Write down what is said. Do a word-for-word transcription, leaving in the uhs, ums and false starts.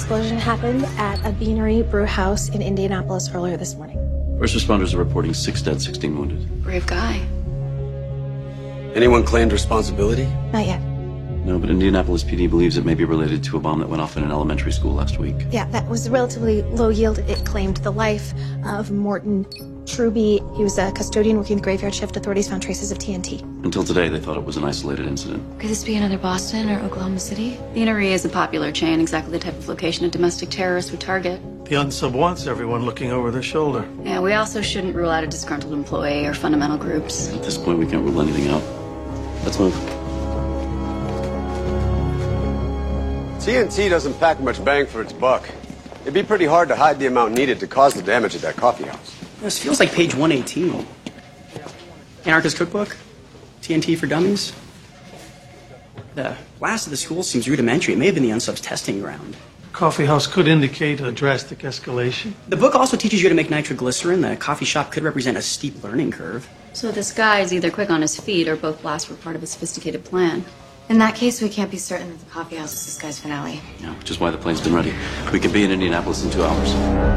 explosion happened at a Beanery brew house in Indianapolis earlier this morning. First responders are reporting six dead, sixteen wounded. Brave guy. Anyone claimed responsibility? Not yet. No, but Indianapolis P D believes it may be related to a bomb that went off in an elementary school last week. Yeah, that was relatively low yield. It claimed the life of Morton Truby. He was a custodian working the graveyard shift. Authorities found traces of T N T. Until today, they thought it was an isolated incident. Could this be another Boston or Oklahoma City? Beanery is a popular chain, exactly the type of location a domestic terrorist would target. The unsub wants everyone looking over their shoulder. Yeah, we also shouldn't rule out a disgruntled employee or fundamental groups. At this point, we can't rule anything out. Let's move. T N T doesn't pack much bang for its buck. It'd be pretty hard to hide the amount needed to cause the damage at that coffee house. This feels like page one eighteen. Anarchist Cookbook? T N T for Dummies? The last of the school seems rudimentary. It may have been the unsub's testing ground. Coffee house could indicate a drastic escalation. The book also teaches you how to make nitroglycerin. The coffee shop could represent a steep learning curve. So this guy is either quick on his feet or both blasts were part of a sophisticated plan. In that case, we can't be certain that the coffee house is this guy's finale. Yeah, which is why the plane's been ready. We could be in Indianapolis in two hours.